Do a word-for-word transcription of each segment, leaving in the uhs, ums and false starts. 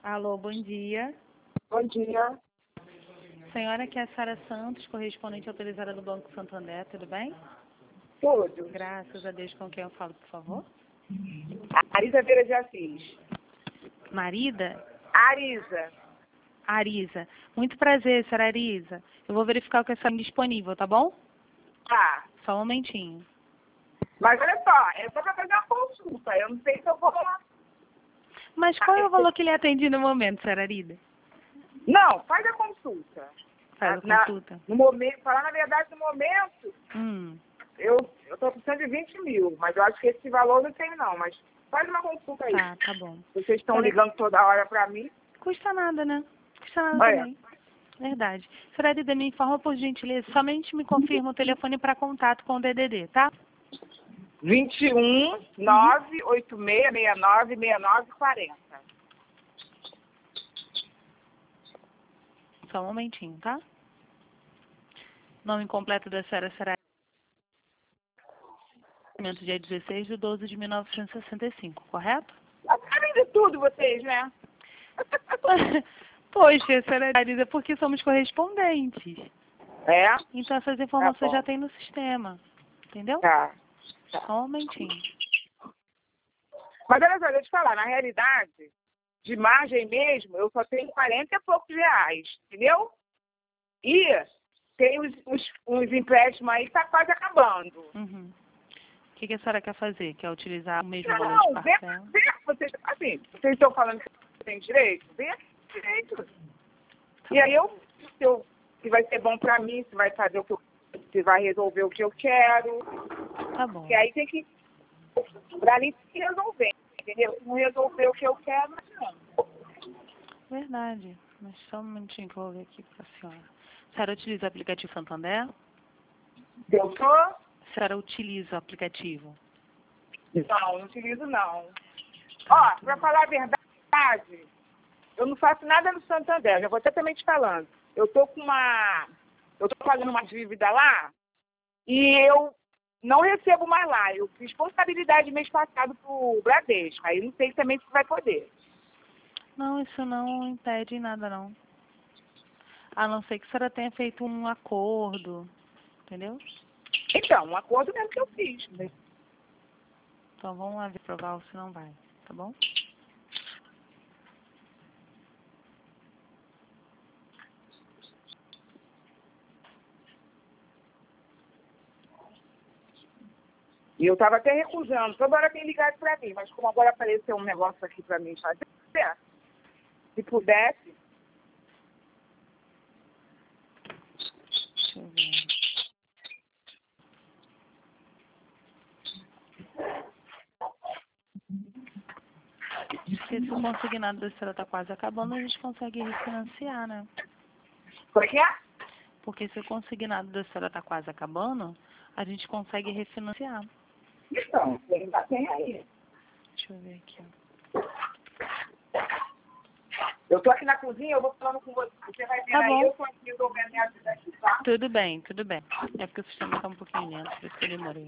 Alô, bom dia. Bom dia. Senhora, aqui é a Sara Santos, correspondente autorizada do Banco Santander, tudo bem? Tudo. Graças a Deus, com quem eu falo, por favor? Arisa Vieira de Assis. Marida? Arisa. Arisa. Muito prazer, senhora Arisa. Eu vou verificar o que está disponível, tá bom? Tá. Só um momentinho. Mas olha só, é só para fazer uma consulta. Eu não sei se eu vou lá. Mas qual é o valor que ele atende no momento, senhora Arida? Não, faz a consulta. Faz a Na- consulta. No momento, falar na verdade, no momento, Hum, eu estou precisando de vinte mil, mas eu acho que esse valor não tem não, mas faz uma consulta aí. tá, tá bom. Vocês estão Senhora- ligando toda hora para mim. Custa nada, né? Custa nada Olha, também. Verdade. Senhora Arida, me informa, por gentileza, somente me confirma o telefone para contato com o D D D, tá? vinte e um, nove oito seis, seis nove, seis nove quatro zero. Só um momentinho, tá? Nome completo da senhora será dia dezesseis de doze de mil novecentos e sessenta e cinco, correto? Sabem de tudo vocês, né? Poxa, senhora Arisa, porque somos correspondentes. É? Então essas Tá informações bom. já tem no sistema. Entendeu? Tá. Só um momentinho. Mas olha só, deixa eu te falar, na realidade, de margem mesmo, eu só tenho quarenta e poucos reais, entendeu? E tem uns, uns, uns empréstimos aí que tá quase acabando. Uhum. O que, que a senhora quer fazer? Quer utilizar o mesmo valor de Não, vê, parcela? vê, vocês, assim, vocês estão falando que tem direito? Vê, direito. E aí eu, se, eu, se vai ser bom pra mim, se vai fazer o que eu, se vai resolver o que eu quero. Tá bom. E aí tem que, pra mim, tem que resolver, entendeu? Se não resolver o que eu quero, não. Verdade. Mas só um momentinho que eu vou ver aqui para a senhora. A senhora utiliza o aplicativo Santander? Eu tô? A senhora utiliza o aplicativo? Não, não utilizo não. Ó, pra falar a verdade, eu não faço nada no Santander, já vou até também te falando. Eu tô com uma. Eu tô pagando uma dívida lá e eu não recebo mais lá. Eu fiz responsabilidade mês passado pro Bradesco. Aí não sei também se vai poder. Não, isso não impede nada, não. A não ser que a senhora tenha feito um acordo, entendeu? Então, um acordo mesmo que eu fiz. Então vamos lá ver provar se não vai, tá bom? E eu tava até recusando. Toda hora tem ligado pra mim, mas como agora apareceu um negócio aqui pra mim fazer, se pudesse. Deixa eu ver. Porque se o consignado da senhora está quase acabando, a gente consegue refinanciar, né? Como é que é? Porque se o consignado da senhora está quase acabando, a gente consegue refinanciar. Então, ainda tem aí. Deixa eu ver aqui, ó. Eu tô aqui na cozinha, eu vou falando com você. Você vai ver Tá aí, bom. eu tô aqui resolvendo minha vida aqui, tá? Tudo bem, tudo bem. É porque o sistema está um pouquinho lento, por isso que eu demorei.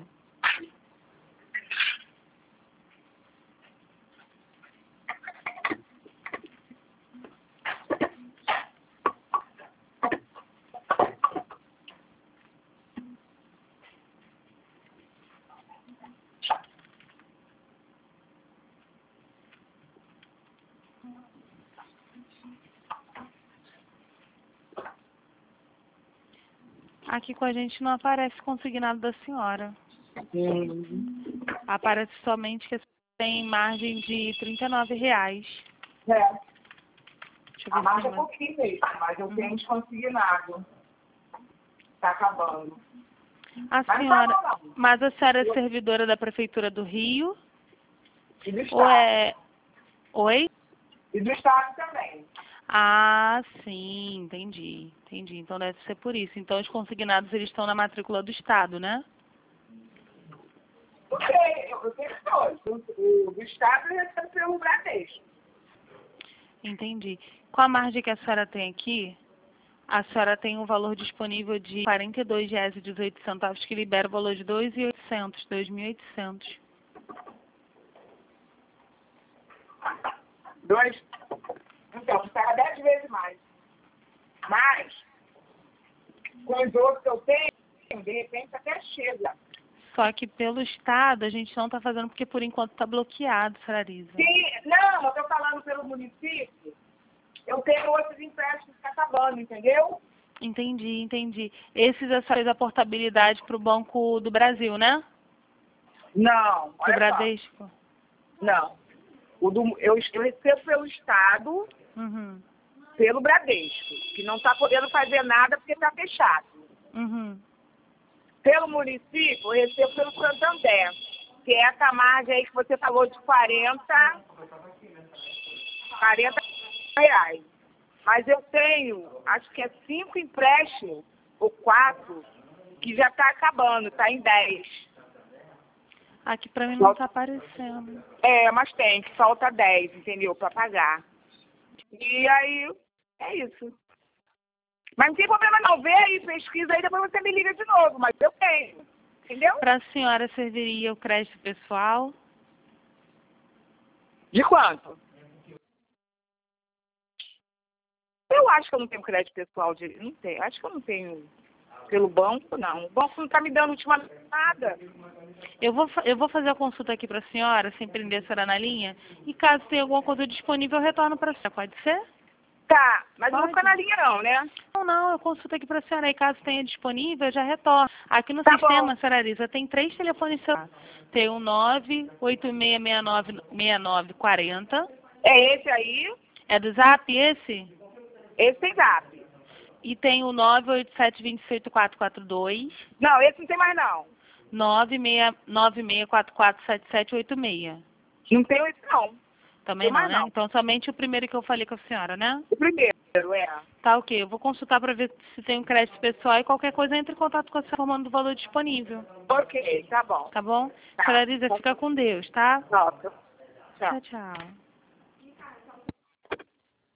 Aqui com a gente não aparece consignado da senhora. Hum. Aparece somente que tem margem de trinta e nove reais. É, Deixa eu a ver margem se é mais... pouquinho mesmo, mas eu Uhum. tenho desconsignado. Tá acabando. A Mas não senhora, tá bom, não. mas a senhora é servidora da Prefeitura do Rio? E do Ou Estado. é... Oi? E do Estado também. Ah, sim, entendi, entendi. Então deve ser por isso. Então os consignados eles estão na matrícula do Estado, né? Eu sei, eu eu tenho dois. O, o do Estado eu recebo pelo Bradesco. Entendi. Com a margem que a senhora tem aqui, a senhora tem um valor disponível de quarenta e dois reais e dezoito centavos, que libera o valor de dois mil e oitocentos, dois mil e oitocentos. Dois. Não, paga dez vezes mais. Mas, com os outros que eu tenho, de repente até chega. Só que pelo Estado a gente não está fazendo porque por enquanto está bloqueado, Sararisa. Sim, não, eu estou falando pelo município, eu tenho outros empréstimos que acabando, entendeu? Entendi, entendi. Esses é só fez a portabilidade para o Banco do Brasil, né? Não, Do olha só. Bradesco. Não. O do, eu, eu recebo pelo Estado, Uhum. pelo Bradesco, que não está podendo fazer nada porque está fechado. Uhum. Pelo município, eu recebo pelo Santander, que é essa margem aí que você falou de quarenta, quarenta reais. Mas eu tenho, acho que é cinco empréstimos, ou quatro, que já está acabando, está em dez. Aqui para mim não está aparecendo. É, mas tem, que falta dez, entendeu, para pagar. E aí, é isso. Mas não tem problema não, vê aí, pesquisa aí, depois você me liga de novo, mas eu tenho, entendeu? Para a senhora serviria o crédito pessoal? De quanto? Eu acho que eu não tenho crédito pessoal, de, não tenho, acho que eu não tenho pelo banco, não. O banco não está me dando ultimamente nada. Eu vou, fa- eu vou fazer a consulta aqui para a senhora, sem prender a senhora na linha, e caso tenha alguma coisa disponível, eu retorno para a senhora. Pode ser? Tá, mas eu não Pode. vou ficar na linha não, né? Não, não, eu consulto aqui para a senhora, e caso tenha disponível, eu já retorno. Aqui no Tá sistema, bom. senhora Arisa, tem três telefones celulares. Tem o nove oito seis seis nove seis nove quatro zero. É esse aí, É do Zap esse? esse tem zap. E tem o nove oito sete dois oito quatro quatro dois. Não, esse não tem mais não. nove seis nove seis quatro quatro sete sete oito seis. Não tenho esse não. Também Tem não, mais né? não. Então somente o primeiro que eu falei com a senhora, né? O primeiro, é. Tá, ok. Eu vou consultar para ver se tem um crédito pessoal e qualquer coisa entre em contato com a senhora informando do valor disponível. Ok, tá bom. Tá bom? Tá. Senhora Arisa, fica com Deus, tá? Nossa. Tchau. Tchau, tchau.